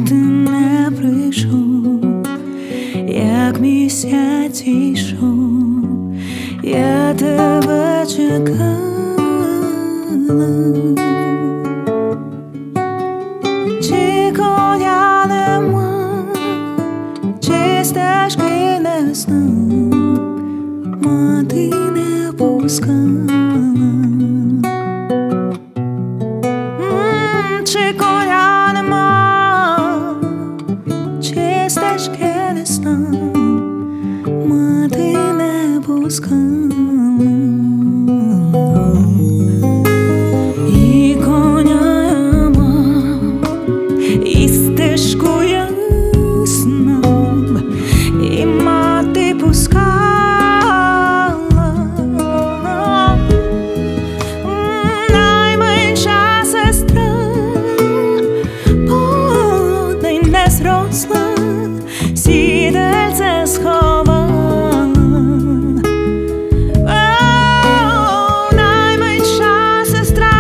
ти не прийшов, як місяць йшов, я тебе чекала. Чи коня нема, чи стежки не знав, мати не пускала. Чи коня нема, чи стежки не знав, мати не пускала. І коня я мав, і стежку я знав, і мати пускала. Найменша сестра подай не зросла, сідельце сховала. Найменша сестра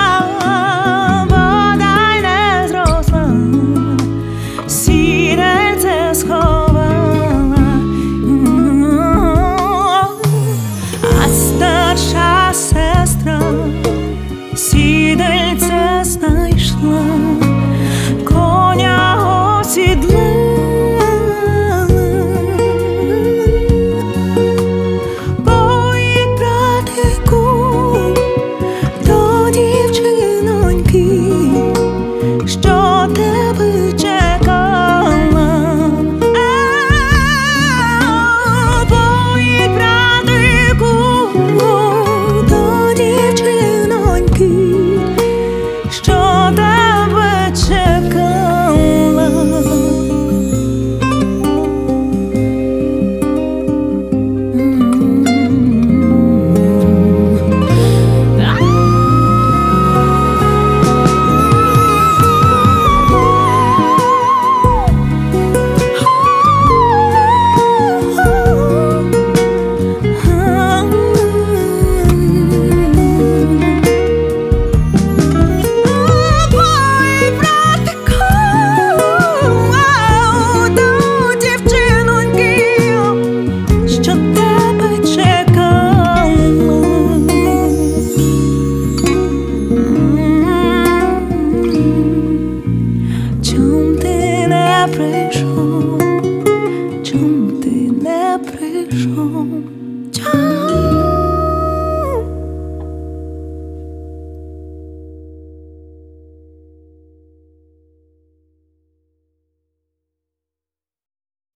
подай не зросла, сідельце сховала. А старша сестра сідельце знайшла, коня осідлала. Поїдь, братику, до дівчиноньки, що тебе чекала. Поїдь, братику, до дівчиноньки, що тебе чекала. Чом ти не прийшов?